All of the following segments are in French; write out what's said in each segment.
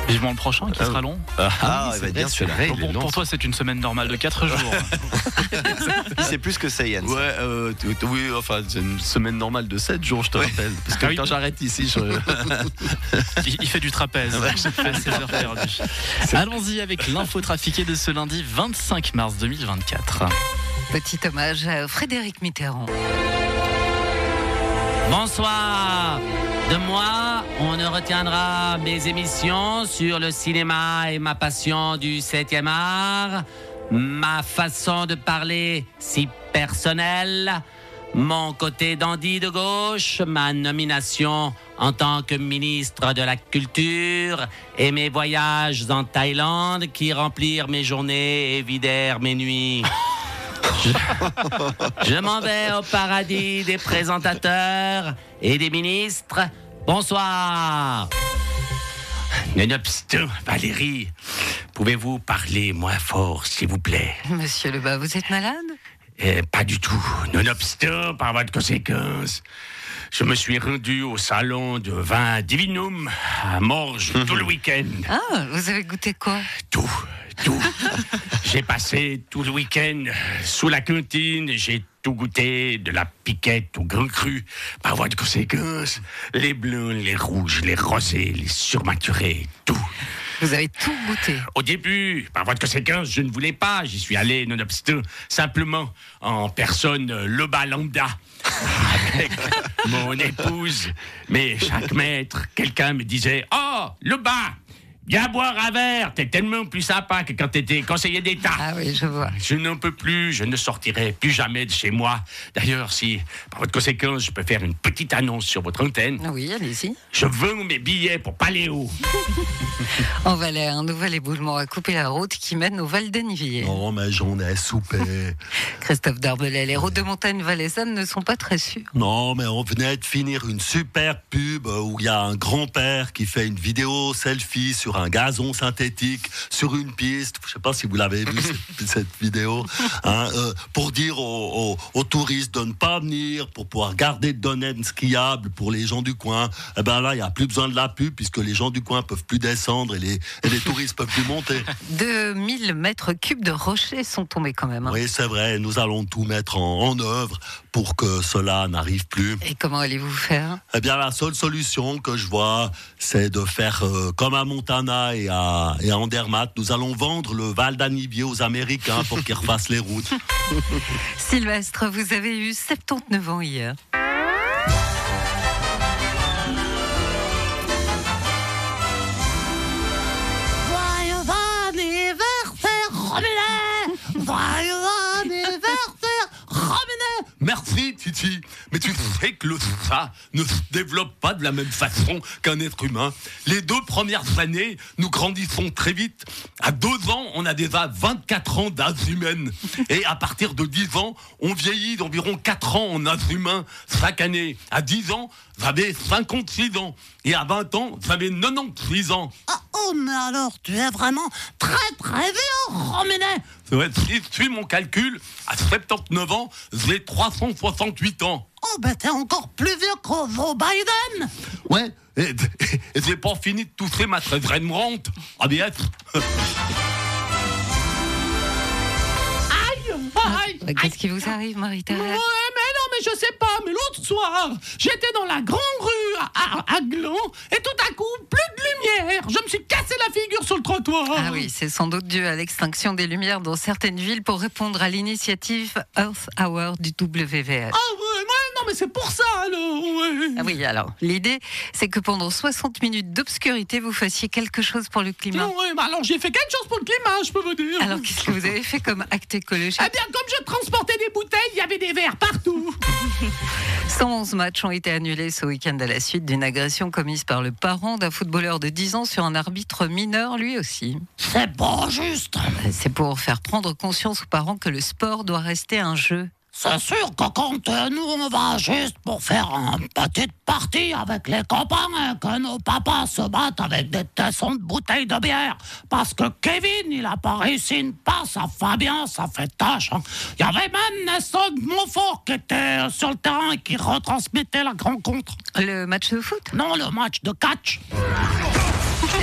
Vivement le prochain qui sera long. Il va être bien celui-là. Pour toi, c'est une semaine normale de 4 jours. C'est plus que ça, Yann. Ouais, oui, enfin, c'est une semaine normale de 7 jours, je te rappelle. Parce que quand j'arrête ici, il fait du trapèze. À 16 heures perdues. Allons-y avec l'info trafiquée de ce lundi 25 mars 2024. Petit hommage à Frédéric Mitterrand. Bonsoir. De moi, on ne retiendra mes émissions sur le cinéma et ma passion du 7e art, ma façon de parler si personnelle, mon côté dandy de gauche, ma nomination en tant que ministre de la Culture et mes voyages en Thaïlande qui remplirent mes journées et vidèrent mes nuits. Je m'en vais au paradis des présentateurs et des ministres. Bonsoir. Nonobstant, Valérie, pouvez-vous parler moins fort, s'il vous plaît? Monsieur Lebas, vous êtes malade? Pas du tout. Nonobstant, par voie de conséquence, je me suis rendu au salon de vin Divinum à Morges tout le week-end. Ah, vous avez goûté quoi? Tout. J'ai passé tout le week-end sous la cantine, j'ai tout goûté, de la piquette au grand cru. Par voie de conséquence, les blancs, les rouges, les rosés, les surmaturés, tout. Vous avez tout goûté? Au début, par voie de conséquence, je ne voulais pas. J'y suis allé, nonobstant, simplement en personne Lebas lambda, avec mon épouse. Mais chaque mètre, quelqu'un me disait « Oh, Lebas, viens boire un verre, t'es tellement plus sympa que quand t'étais conseiller d'État. » Ah oui, je vois. Je n'en peux plus, je ne sortirai plus jamais de chez moi. D'ailleurs, si, par votre conséquence, je peux faire une petite annonce sur votre antenne. Oui, allez-y. Je vends mes billets pour Paléo. En Valais, un nouvel éboulement a coupé la route qui mène au Val d'Anniviers. Non, mais j'en ai soupé. Christophe Darbelay, les routes de montagne valaisannes ne sont pas très sûres. Non, mais on venait de finir une super pub où il y a un grand-père qui fait une vidéo selfie sur un gazon synthétique, sur une piste. Je ne sais pas si vous l'avez vu, cette vidéo. Pour dire aux touristes de ne pas venir, pour pouvoir garder de domaines skiables pour les gens du coin. Eh ben là, il n'y a plus besoin de la pub puisque les gens du coin peuvent plus descendre et les touristes peuvent plus monter. 2000 mètres cubes de rochers sont tombés quand même. Oui, c'est vrai. Nous allons tout mettre en œuvre pour que cela n'arrive plus. Et comment allez-vous faire? Eh bien, la seule solution que je vois, c'est de faire comme à Montana et à Andermatt. Nous allons vendre le Val d'Anniviers aux Américains pour qu'ils refassent les routes. Sylvestre, vous avez eu 79 ans hier. Merci Titi, mais tu sais que le ça ne se développe pas de la même façon qu'un être humain. Les 2 premières années, nous grandissons très vite. À 2 ans, on a déjà 24 ans d'âge humaine. Et à partir de 10 ans, on vieillit d'environ 4 ans en âge humain chaque année. À 10 ans, vous avez 56 ans. Et à 20 ans, vous avez 96 ans. Oh, mais alors, tu es vraiment très vieux, Rominet. Si je suis mon calcul, à 79 ans, j'ai 368 ans. Oh, ben t'es encore plus vieux que Joe Biden. Ouais, et j'ai pas fini de tousser ma très vraie rente. ABS. Aïe. Qu'est-ce qui vous arrive, Marie-Thérèse? Ouais, mais non, mais je sais pas, mais l'autre soir, j'étais dans la grande rue à Gland, et tout à coup, plus de lumière. Je me suis cassé la figure sur le trottoir. Ah oui, c'est sans doute dû à l'extinction des lumières dans certaines villes pour répondre à l'initiative Earth Hour du WWF. Ah ouais, non, mais c'est pour ça, alors, ouais. Ah oui, alors, l'idée, c'est que pendant 60 minutes d'obscurité, vous fassiez quelque chose pour le climat. Non, ouais, bah alors j'ai fait quelque chose pour le climat, je peux vous dire. Alors, qu'est-ce que vous avez fait comme acte écologique? Eh bien, comme je transportais des bouteilles, il y avait des verres partout. 111 matchs ont été annulés ce week-end à la suite d'une agression commise par le parent d'un footballeur de 10 ans sur un arbitre mineur, lui aussi. C'est pas juste. C'est pour faire prendre conscience aux parents que le sport doit rester un jeu. C'est sûr que quand nous on va juste pour faire une petite partie avec les copains et que nos papas se battent avec des tessons de bouteilles de bière parce que Kevin il a pas réussi une passe à Fabien, ça fait tâche. Il y avait même Nestor Montfort qui était sur le terrain et qui retransmettait la rencontre. Le match de foot? Non, le match de catch.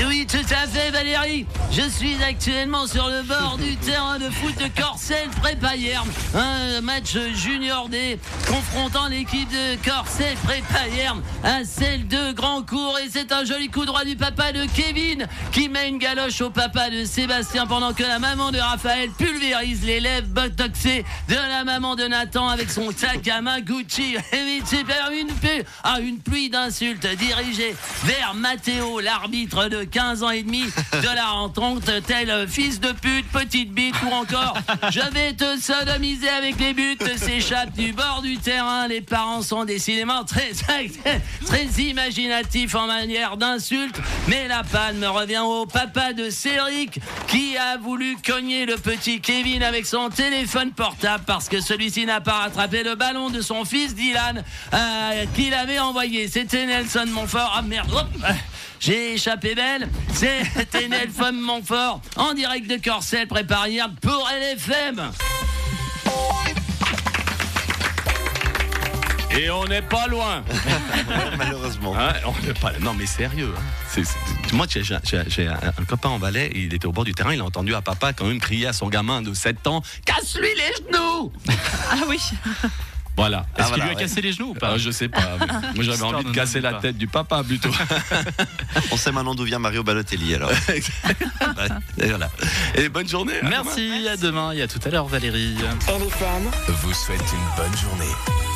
Et oui, tout à fait, Valérie. Je suis actuellement sur le bord du terrain de foot de Corcelles Prépa-Yermes. Un match junior D confrontant l'équipe de Corcelles Prépa-Yermes à celle de Grandcourt. Et c'est un joli coup droit du papa de Kevin qui met une galoche au papa de Sébastien pendant que la maman de Raphaël pulvérise les lèvres botoxées de la maman de Nathan avec son sac à main Gucci. Et vite, c'est une pluie d'insultes dirigée vers Mathéo, l'arbitre de 15 ans et demi de la rencontre, tel fils de pute, petite bite ou encore je vais te sodomiser avec les buts s'échappe du bord du terrain. Les parents sont décidément très imaginatifs en manière d'insulte, mais la panne me revient au papa de Cédric qui a voulu cogner le petit Kevin avec son téléphone portable parce que celui-ci n'a pas rattrapé le ballon de son fils Dylan qu'il avait envoyé. C'était Nelson Montfort. Ah merde, hop, j'ai échappé belle. C'était Nelson Montfort en direct de Corcelles Prépa-Yermes pour LFM. Et on n'est pas loin. Malheureusement. Hein, on n'est pas. Non, mais sérieux. Hein. Moi, j'ai un copain en Valais. Il était au bord du terrain. Il a entendu un papa quand même crier à son gamin de 7 ans « Casse-lui les genoux !» Ah oui. Voilà. Est-ce qu'il lui a cassé les genoux ou pas? Je sais pas. Moi, j'avais envie de casser la tête du papa plutôt. On sait maintenant d'où vient Mario Balotelli alors. Et voilà. Et bonne journée. Merci, à demain et à tout à l'heure, Valérie. LFM vous souhaite une bonne journée.